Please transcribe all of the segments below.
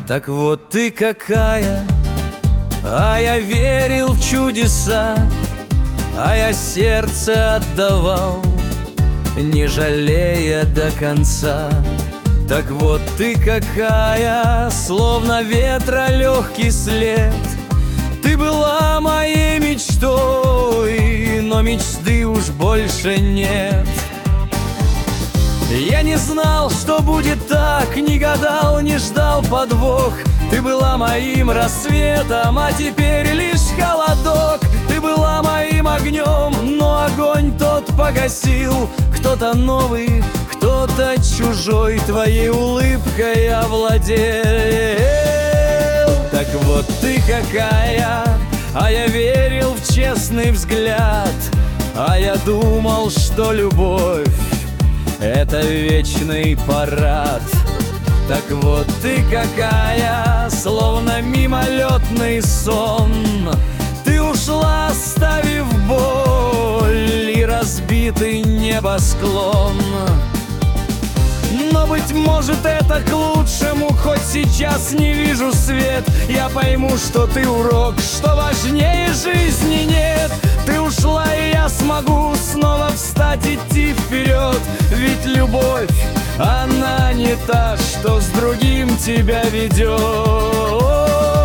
Так вот ты какая, а я верил в чудеса, а я сердце отдавал, не жалея до конца. Так вот ты какая, словно ветра легкий след. Ты была моей мечтой, но мечты уж больше нет. Я не знал, что будет так, не гадал, не ждал подвох. Ты была моим рассветом, а теперь лишь холодок. Ты была моим огнем, но огонь тот погасил. Кто-то новый, кто-то чужой твоей улыбкой овладел. Так вот ты какая, а я верил в честный взгляд, а я думал, что любовь — это вечный парад. Так вот ты какая, словно мимолетный сон. Ты ушла, оставив боль и разбитый небосклон. Но, быть может, это к лучшему, хоть сейчас не вижу свет. Я пойму, что ты урок, что важнее жизни нет. Ты ушла, и я смогу снова встать, идти вперед. Ведь любовь, она не та, что с другим тебя ведет.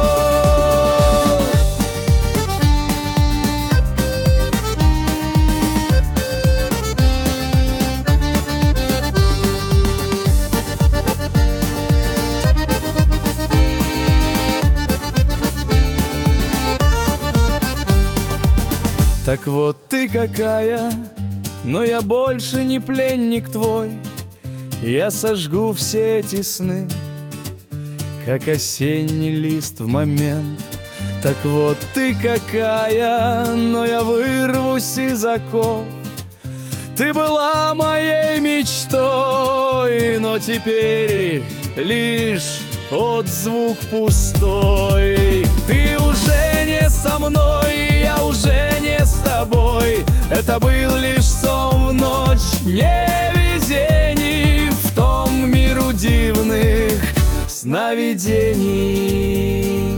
Так вот ты какая, но я больше не пленник твой. Я сожгу все эти сны, как осенний лист в момент. Так вот ты какая, но я вырвусь из оков. Ты была моей мечтой, но теперь лишь отзвук пустой. Ты уже не со мной, я уже не с тобой. Это был лишь сон в ночь невезений, в том миру дивных сновидений.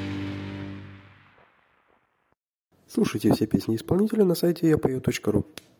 Слушайте все песни исполнителя на сайте yapою.ru.